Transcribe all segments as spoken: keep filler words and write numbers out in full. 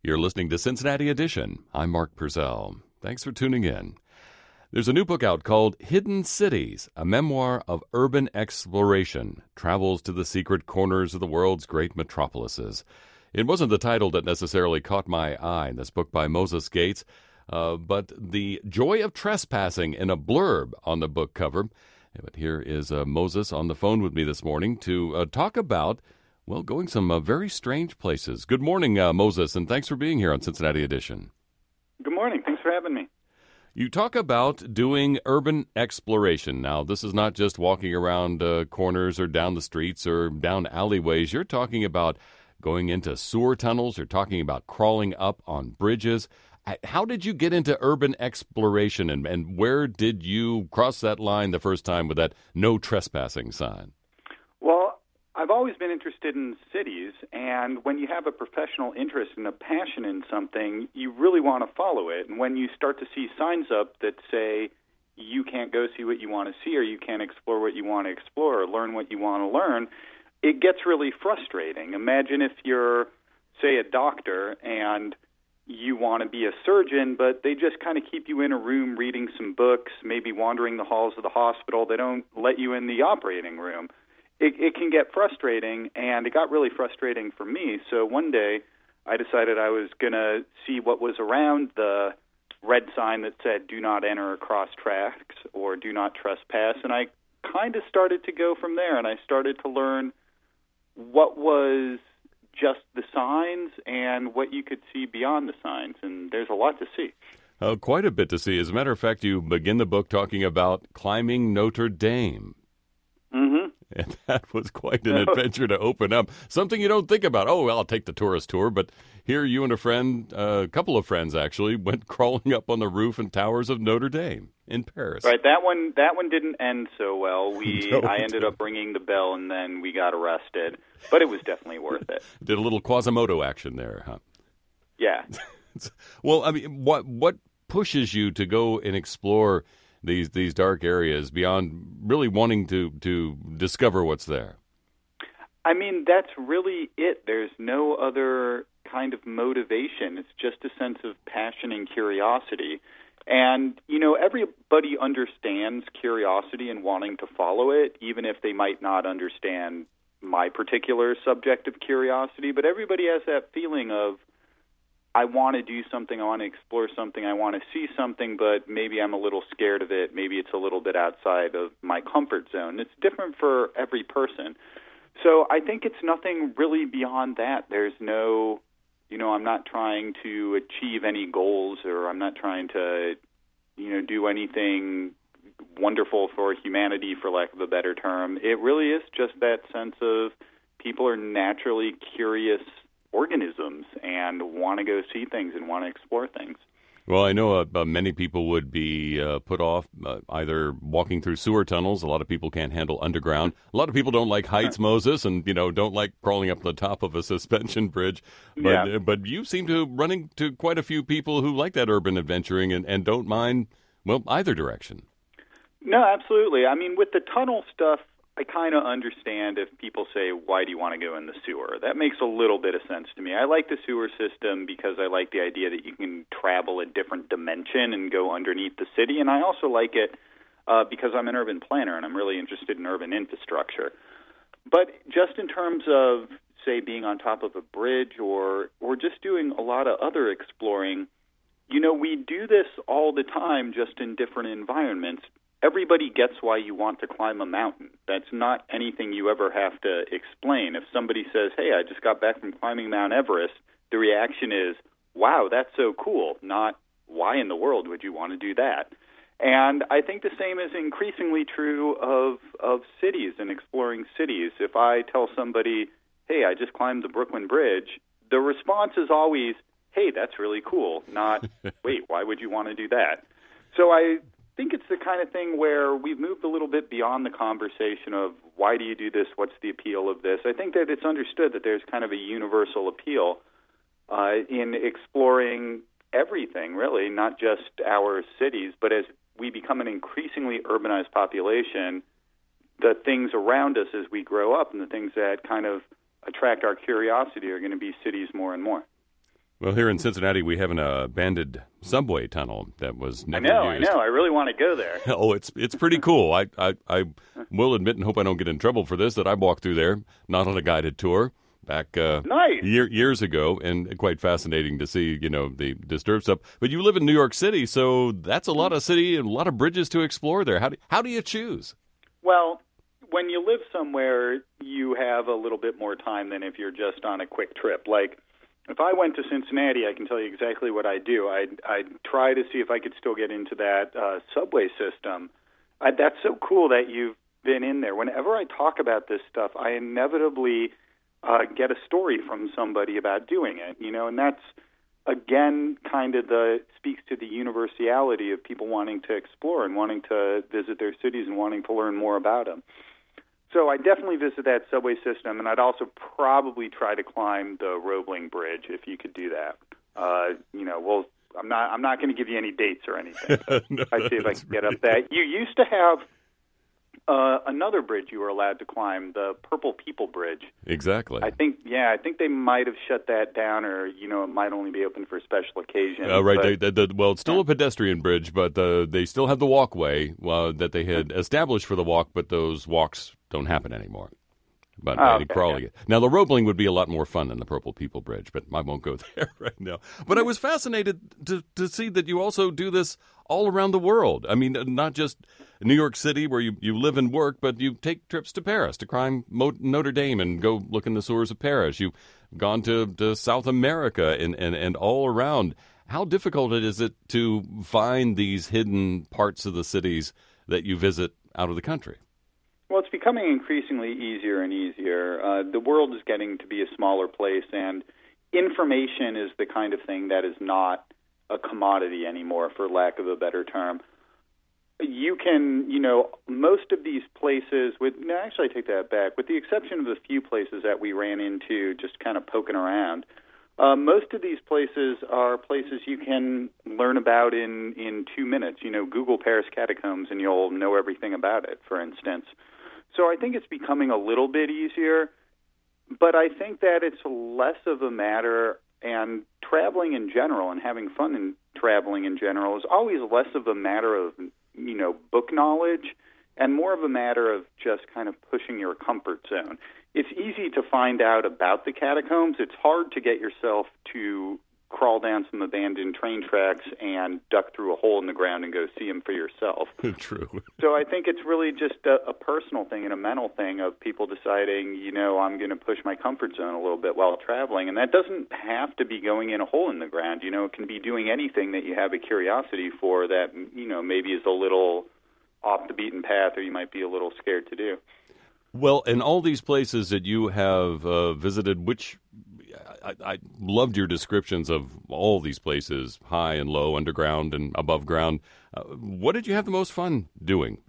You're listening to Cincinnati Edition. I'm Mark Purcell. Thanks for tuning in. There's a new book out called Hidden Cities, a memoir of urban exploration, travels to the secret corners of the world's great metropolises. It wasn't the title that necessarily caught my eye in this book by Moses Gates, uh, but the joy of trespassing in a blurb on the book cover. But here is uh, Moses on the phone with me this morning to uh, talk about, well, going some uh, very strange places. Good morning, uh, Moses, and thanks for being here on Cincinnati Edition. Good morning. Thanks for having me. You talk about doing urban exploration. Now, this is not just walking around uh, corners or down the streets or down alleyways. You're talking about going into sewer tunnels. You're talking about crawling up on bridges. How did you get into urban exploration, and, and where did you cross that line the first time with that no trespassing sign? Well, I've always been interested in cities, and when you have a professional interest and a passion in something, you really want to follow it. And when you start to see signs up that say you can't go see what you want to see, or you can't explore what you want to explore, or learn what you want to learn, it gets really frustrating. Imagine if you're, say, a doctor and you want to be a surgeon, but they just kind of keep you in a room reading some books, maybe wandering the halls of the hospital. They don't let you in the operating room. It, it can get frustrating, and it got really frustrating for me. So one day I decided I was going to see what was around the red sign that said do not enter across tracks or do not trespass, and I kind of started to go from there, and I started to learn what was just the signs and what you could see beyond the signs, and there's a lot to see. Oh, quite a bit to see. As a matter of fact, you begin the book talking about climbing Notre Dame. Mm-hmm. And that was quite an adventure to open up. Something you don't think about. Oh, well, I'll take the tourist tour. But here you and a friend, uh, a couple of friends actually, went crawling up on the roof and towers of Notre Dame in Paris. Right, that one that one didn't end so well. We No, I ended up ringing the bell, and then we got arrested. But it was definitely worth it. Did a little Quasimodo action there, huh? Yeah. Well, I mean, what what pushes you to go and explore these these dark areas beyond really wanting to, to discover what's there? I mean, that's really it. There's no other kind of motivation. It's just a sense of passion and curiosity. And, you know, everybody understands curiosity and wanting to follow it, even if they might not understand my particular subject of curiosity. But everybody has that feeling of, I want to do something, I want to explore something, I want to see something, but maybe I'm a little scared of it. Maybe it's a little bit outside of my comfort zone. It's different for every person. So I think it's nothing really beyond that. There's no, you know, I'm not trying to achieve any goals, or I'm not trying to, you know, do anything wonderful for humanity, for lack of a better term. It really is just that sense of people are naturally curious organisms and want to go see things and want to explore things. Well, I know uh, uh, many people would be uh, put off uh, either walking through sewer tunnels. A lot of people can't handle underground. A lot of people don't like heights, Moses, and you know don't like crawling up the top of a suspension bridge. But yeah. uh, but you seem to run into quite a few people who like that urban adventuring and, and don't mind, well, either direction. No, absolutely. I mean, with the tunnel stuff, I kind of understand if people say, why do you want to go in the sewer? That makes a little bit of sense to me. I like the sewer system because I like the idea that you can travel a different dimension and go underneath the city. And I also like it uh, because I'm an urban planner and I'm really interested in urban infrastructure. But just in terms of, say, being on top of a bridge or, or just doing a lot of other exploring, you know, we do this all the time just in different environments. Everybody gets why you want to climb a mountain. That's not anything you ever have to explain. If somebody says, hey, I just got back from climbing Mount Everest, the reaction is, wow, that's so cool, not why in the world would you want to do that? And I think the same is increasingly true of, of cities and exploring cities. If I tell somebody, hey, I just climbed the Brooklyn Bridge, the response is always, hey, that's really cool, not, wait, why would you want to do that? So I I think it's the kind of thing where we've moved a little bit beyond the conversation of why do you do this, what's the appeal of this. I think that it's understood that there's kind of a universal appeal uh, in exploring everything, really, not just our cities, but as we become an increasingly urbanized population, the things around us as we grow up and the things that kind of attract our curiosity are going to be cities more and more. Well, here in Cincinnati, we have an uh, abandoned subway tunnel that was never I know, used. I know. I really want to go there. Oh, it's it's pretty cool. I, I, I will admit and hope I don't get in trouble for this that I walked through there, not on a guided tour, back uh, nice. year, years ago, and quite fascinating to see, you know, the disturbed stuff. But you live in New York City, so that's a lot of city and a lot of bridges to explore there. How do, how do you choose? Well, when you live somewhere, you have a little bit more time than if you're just on a quick trip. Like, if I went to Cincinnati, I can tell you exactly what I'd do. I'd, I'd try to see if I could still get into that uh, subway system. I, that's so cool that you've been in there. Whenever I talk about this stuff, I inevitably uh, get a story from somebody about doing it, you know, and that's, again, kind of the speaks to the universality of people wanting to explore and wanting to visit their cities and wanting to learn more about them. So I definitely visit that subway system, and I'd also probably try to climb the Roebling Bridge if you could do that. Uh, you know, well, I'm not I'm not going to give you any dates or anything. No, I see if I can get up that. You used to have uh, another bridge you were allowed to climb, the Purple People Bridge. Exactly. I think, yeah, I think they might have shut that down, or you know, it might only be open for special occasions. Uh, right. But, They, they, they, well, it's still a pedestrian bridge, but uh, they still have the walkway uh, that they had established for the walk, but those walks don't happen anymore. But Oh, uh, okay, crawling it. Now, the Roebling would be a lot more fun than the Purple People Bridge, but I won't go there right now. But I was fascinated to, to see that you also do this all around the world. I mean, not just New York City where you, you live and work, but you take trips to Paris to climb Mo- Notre Dame and go look in the sewers of Paris. You've gone to, to South America and, and, and all around. How difficult is it to find these hidden parts of the cities that you visit out of the country? Well, it's becoming increasingly easier and easier. Uh, the world is getting to be a smaller place, and information is the kind of thing that is not a commodity anymore, for lack of a better term. You can, you know, most of these places, with no, actually I take that back, with the exception of a few places that we ran into just kind of poking around, uh, most of these places are places you can learn about in, in two minutes. You know, Google Paris catacombs and you'll know everything about it, for instance. So I think it's becoming a little bit easier, but I think that it's less of a matter, and traveling in general and having fun in traveling in general is always less of a matter of, you know, book knowledge and more of a matter of just kind of pushing your comfort zone. It's easy to find out about the catacombs. It's hard to get yourself to crawl down some abandoned train tracks and duck through a hole in the ground and go see them for yourself. True. So I think it's really just a, a personal thing and a mental thing of people deciding, you know, I'm going to push my comfort zone a little bit while traveling. And that doesn't have to be going in a hole in the ground. You know, it can be doing anything that you have a curiosity for that, you know, maybe is a little off the beaten path or you might be a little scared to do. Well, in all these places that you have uh, visited, which I, I loved your descriptions of all these places, high and low, underground and above ground. Uh, what did you have the most fun doing?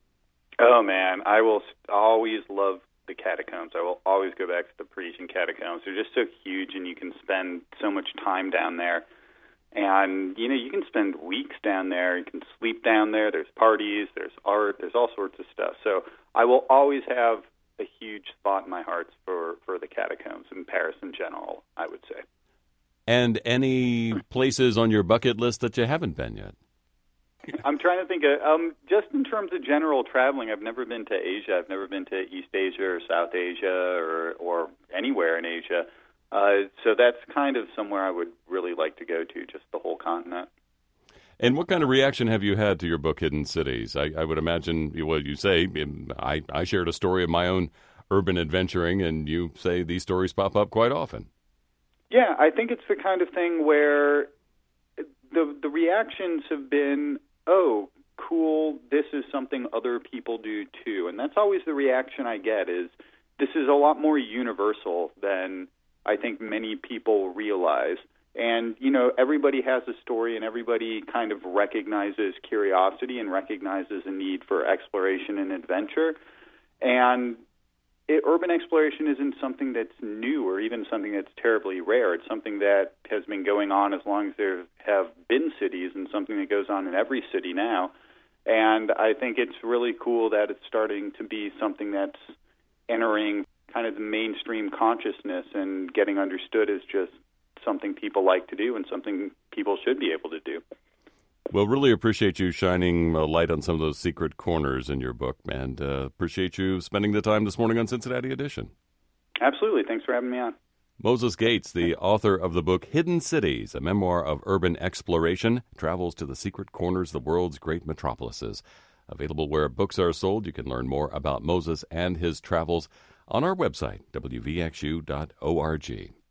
Oh, man, I will always love the catacombs. I will always go back to the Parisian catacombs. They're just so huge, and you can spend so much time down there. And, you know, you can spend weeks down there. You can sleep down there. There's parties. There's art. There's all sorts of stuff. So I will always have a huge spot in my heart for, for the catacombs in Paris in general, I would say. And any places on your bucket list that you haven't been yet? I'm trying to think of, um, just in terms of general traveling, I've never been to Asia. I've never been to East Asia or South Asia or, or anywhere in Asia. Uh, so that's kind of somewhere I would really like to go to, just the whole continent. And what kind of reaction have you had to your book, Hidden Cities? I, I would imagine what you say. I, I shared a story of my own urban adventuring, and you say these stories pop up quite often. Yeah, I think it's the kind of thing where the the reactions have been, oh, cool, this is something other people do too. And that's always the reaction I get is, this is a lot more universal than I think many people realize. And, you know, everybody has a story and everybody kind of recognizes curiosity and recognizes a need for exploration and adventure. And it, urban exploration isn't something that's new or even something that's terribly rare. It's something that has been going on as long as there have been cities, and something that goes on in every city now. And I think it's really cool that it's starting to be something that's entering kind of the mainstream consciousness and getting understood as just something people like to do and something people should be able to do. Well, really appreciate you shining a light on some of those secret corners in your book, and uh, appreciate you spending the time this morning on Cincinnati Edition. Absolutely. Thanks for having me on. Moses Gates, the author of the book Hidden Cities, a memoir of urban exploration, travels to the secret corners of the world's great metropolises. Available where books are sold. You can learn more about Moses and his travels on our website, w v x u dot org.